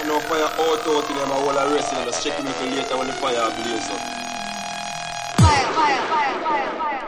right now fire out in them a whole arresting and just check him later when the fire blaze up. Fire.